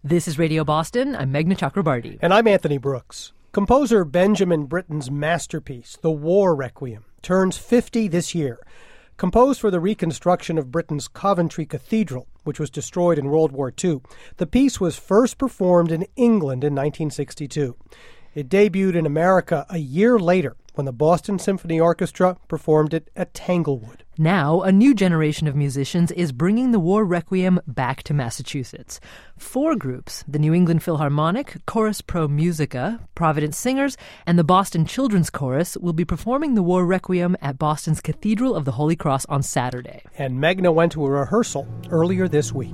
This is Radio Boston. I'm Meghna Chakrabarty. And I'm Anthony Brooks. Composer Benjamin Britten's masterpiece, The War Requiem, turns 50 this year. Composed for the reconstruction of Britain's Coventry Cathedral, which was destroyed in World War II, the piece was first performed in England in 1962. It debuted in America a year later when the Boston Symphony Orchestra performed it at Tanglewood. Now, a new generation of musicians is bringing the War Requiem back to Massachusetts. 4 groups, the New England Philharmonic, Chorus Pro Musica, Providence Singers, and the Boston Children's Chorus will be performing the War Requiem at Boston's Cathedral of the Holy Cross on Saturday. And Meghna went to a rehearsal earlier this week.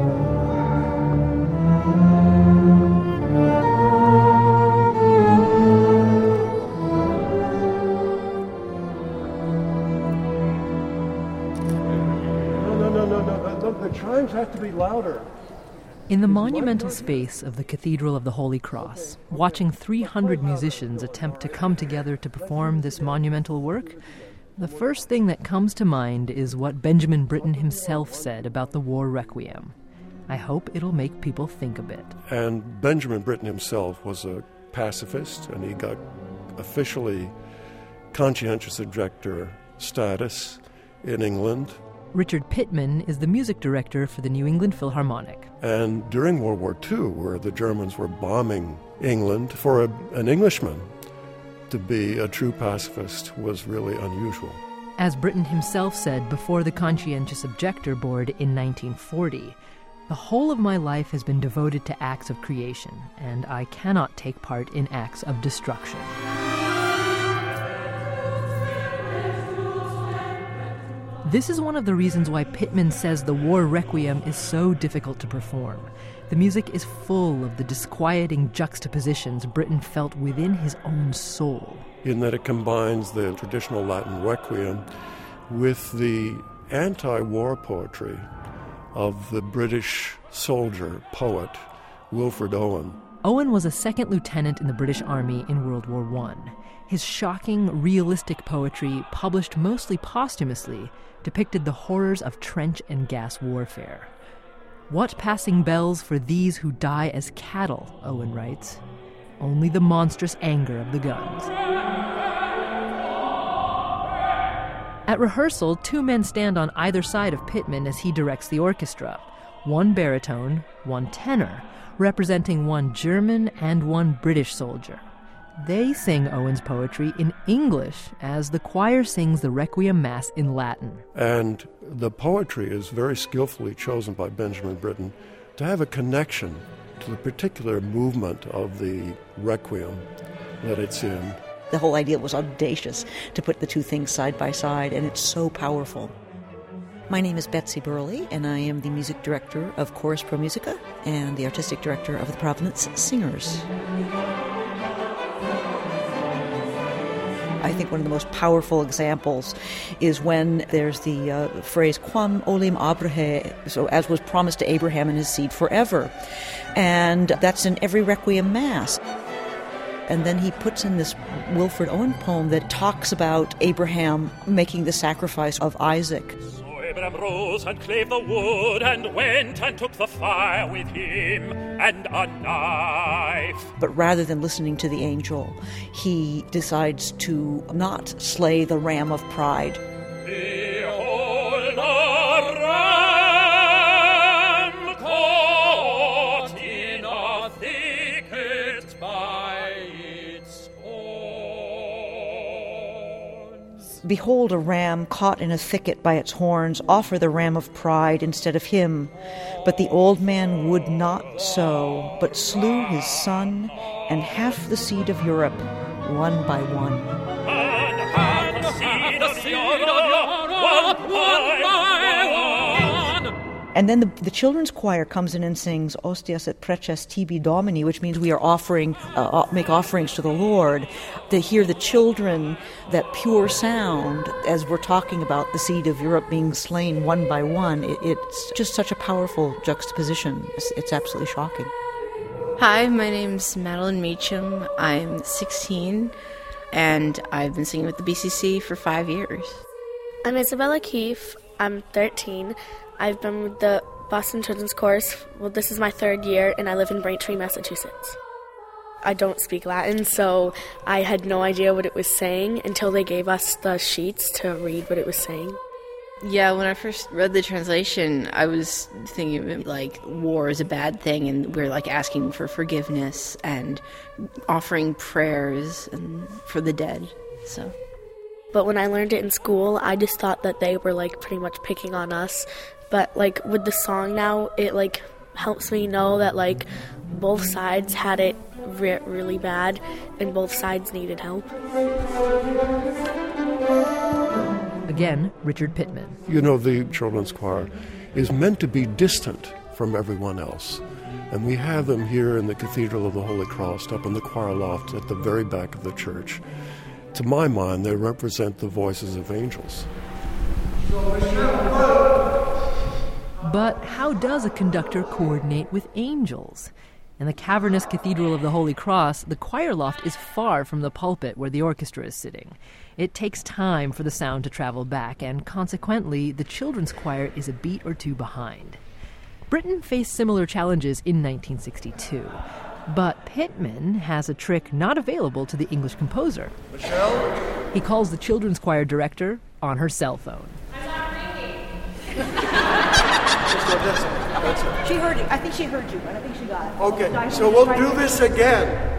The chimes have to be louder. In the monumental space of the Cathedral of the Holy Cross, watching 300 musicians attempt to come together to perform this monumental work, the first thing that comes to mind is what Benjamin Britten himself said about the War Requiem. I hope it'll make people think a bit. And Benjamin Britten himself was a pacifist, and he got officially conscientious objector status in England. Richard Pittman is the music director for the New England Philharmonic. And during World War II, where the Germans were bombing England, for an Englishman to be a true pacifist was really unusual. As Britten himself said before the Conscientious Objector Board in 1940, "The whole of my life has been devoted to acts of creation, and I cannot take part in acts of destruction." This is one of the reasons why Pittman says the War Requiem is so difficult to perform. The music is full of the disquieting juxtapositions Britten felt within his own soul. In that it combines the traditional Latin Requiem with the anti-war poetry of the British soldier, poet, Wilfred Owen. Owen was a second lieutenant in the British Army in World War I. His shocking, realistic poetry, published mostly posthumously, depicted the horrors of trench and gas warfare. "What passing bells for these who die as cattle," Owen writes. "Only the monstrous anger of the guns." At rehearsal, 2 men stand on either side of Pittman as he directs the orchestra. 1 baritone, 1 tenor, representing 1 German and 1 British soldier. They sing Owen's poetry in English as the choir sings the Requiem Mass in Latin. And the poetry is very skillfully chosen by Benjamin Britten to have a connection to the particular movement of the Requiem that it's in. The whole idea was audacious to put the 2 things side by side, and it's so powerful. My name is Betsy Burley, and I am the music director of Chorus Pro Musica and the artistic director of the Providence Singers. I think one of the most powerful examples is when there's the phrase "Quam olim Abrahe," so as was promised to Abraham and his seed forever. And that's in every Requiem Mass. And then he puts in this Wilfred Owen poem that talks about Abraham making the sacrifice of Isaac. Abraham rose and clave the wood and went and took the fire with him and a knife. But rather than listening to the angel, he decides to not slay the ram of pride. Behold, a ram caught in a thicket by its horns. Behold, a ram caught in a thicket by its horns. Offer the ram of pride instead of him. But the old man would not so, but slew his son and half the seed of Europe, one by one. And half the seed of Europe, one by one. And then the children's choir comes in and sings Ostias et preces tibi Domini, which means we are offering, make offerings to the Lord. To hear the children, that pure sound, as we're talking about the seed of Europe being slain one by one, it's just such a powerful juxtaposition. It's absolutely shocking. Hi, my name's Madeline Meacham. I'm 16, and I've been singing with the BCC for 5 years. I'm Isabella Keefe. I'm 13. I've been with the Boston Children's Chorus. Well, this is my 3rd year, and I live in Braintree, Massachusetts. I don't speak Latin, so I had no idea what it was saying until they gave us the sheets to read what it was saying. Yeah, when I first read the translation, I was thinking of it like war is a bad thing, and we're like asking for forgiveness and offering prayers and for the dead. So, but when I learned it in school, I just thought that they were like pretty much picking on us. But like with the song now, it like helps me know that like both sides had it really bad, and both sides needed help. Again, Richard Pittman. You know, the children's choir is meant to be distant from everyone else. And we have them here in the Cathedral of the Holy Cross, up in the choir loft at the very back of the church. To my mind, they represent the voices of angels. But how does a conductor coordinate with angels? In the cavernous Cathedral of the Holy Cross, the choir loft is far from the pulpit where the orchestra is sitting. It takes time for the sound to travel back, and consequently, the children's choir is a beat or two behind. Britten faced similar challenges in 1962, but Pittman has a trick not available to the English composer. Michelle? He calls the children's choir director on her cell phone. I'm not ringing. That's it. She heard you. I think she heard you, but I think she got it. Okay, so we'll do this again.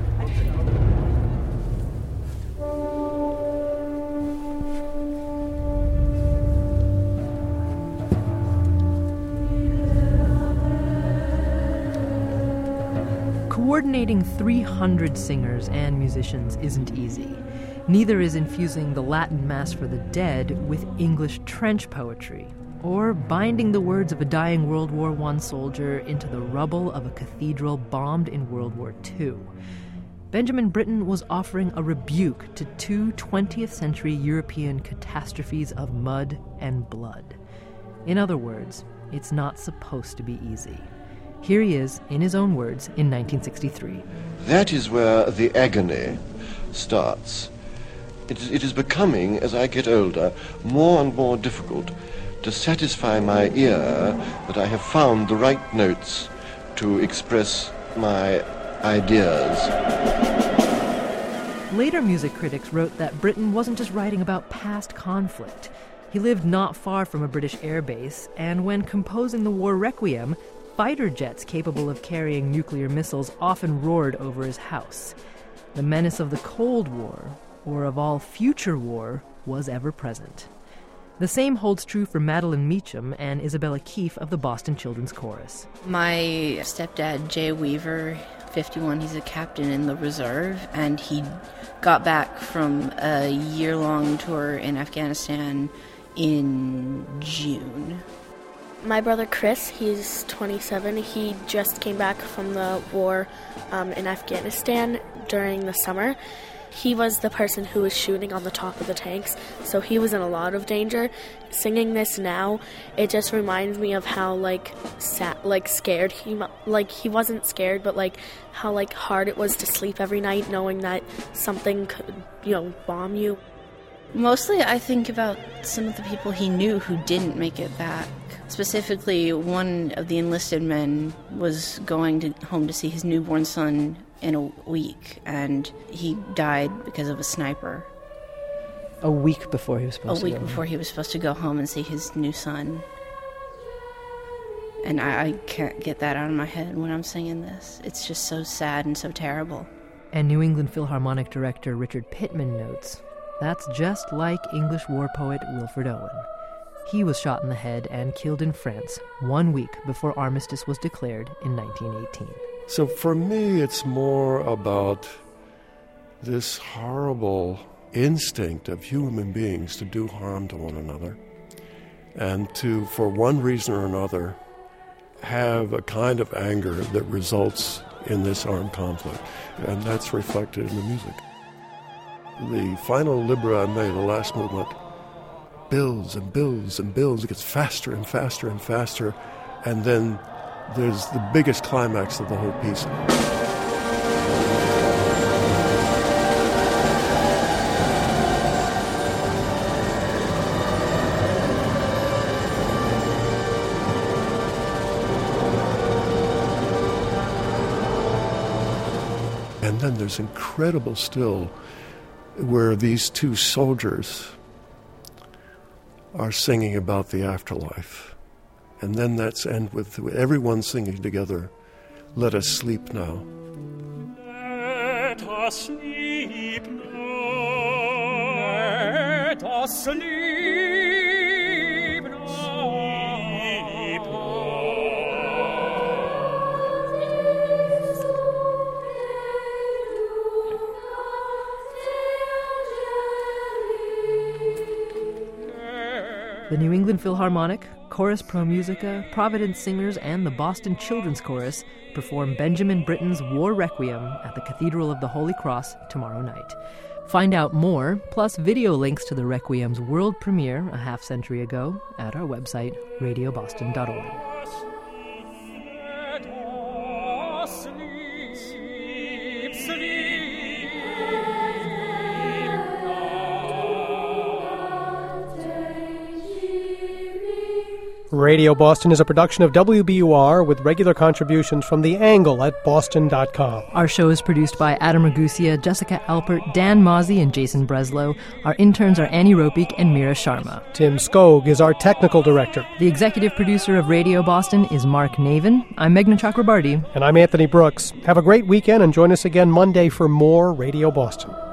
Coordinating 300 singers and musicians isn't easy. Neither is infusing the Latin Mass for the Dead with English trench poetry, or binding the words of a dying World War I soldier into the rubble of a cathedral bombed in World War II. Benjamin Britten was offering a rebuke to two 20th century European catastrophes of mud and blood. In other words, it's not supposed to be easy. Here he is, in his own words, in 1963. That is where the agony starts. It is becoming, as I get older, more and more difficult to satisfy my ear that I have found the right notes to express my ideas. Later music critics wrote that Britten wasn't just writing about past conflict. He lived not far from a British air base, and when composing the War Requiem, fighter jets capable of carrying nuclear missiles often roared over his house. The menace of the Cold War, or of all future war, was ever present. The same holds true for Madeline Meacham and Isabella Keefe of the Boston Children's Chorus. My stepdad, Jay Weaver, 51, he's a captain in the reserve, and he got back from a year-long tour in Afghanistan in June. My brother Chris, he's 27. He just came back from the war in Afghanistan during the summer. He was the person who was shooting on the top of the tanks, so he was in a lot of danger. Singing this now, it just reminds me of how scared he wasn't scared, but how hard it was to sleep every night knowing that something could, bomb you. Mostly I think about some of the people he knew who didn't make it back. Specifically, one of the enlisted men was going home to see his newborn son in a week, and he died because of a sniper. A week before he was supposed to go home. A week before he was supposed to go home and see his new son. And I can't get that out of my head when I'm singing this. It's just so sad and so terrible. And New England Philharmonic director Richard Pittman notes, that's just like English war poet Wilfred Owen. He was shot in the head and killed in France 1 week before armistice was declared in 1918. So for me, it's more about this horrible instinct of human beings to do harm to one another and to, for one reason or another, have a kind of anger that results in this armed conflict. And that's reflected in the music. The final Libra Me, the last movement, builds and builds and builds. It gets faster and faster and faster. And then there's the biggest climax of the whole piece. And then there's incredible still where these two soldiers are singing about the afterlife. And then that's end with everyone singing together, "Let us sleep now." Let us sleep now. Let us sleep now. Sleep now. The New England Philharmonic, Chorus Pro Musica, Providence Singers, and the Boston Children's Chorus perform Benjamin Britten's War Requiem at the Cathedral of the Holy Cross tomorrow night. Find out more, plus video links to the Requiem's world premiere a half-century ago at our website, radioboston.org. Radio Boston is a production of WBUR with regular contributions from The Angle at boston.com. Our show is produced by Adam Ragusia, Jessica Alpert, Dan Mozzie, and Jason Breslow. Our interns are Annie Ropik and Mira Sharma. Tim Skog is our technical director. The executive producer of Radio Boston is Mark Navin. I'm Meghna Chakrabarty. And I'm Anthony Brooks. Have a great weekend and join us again Monday for more Radio Boston.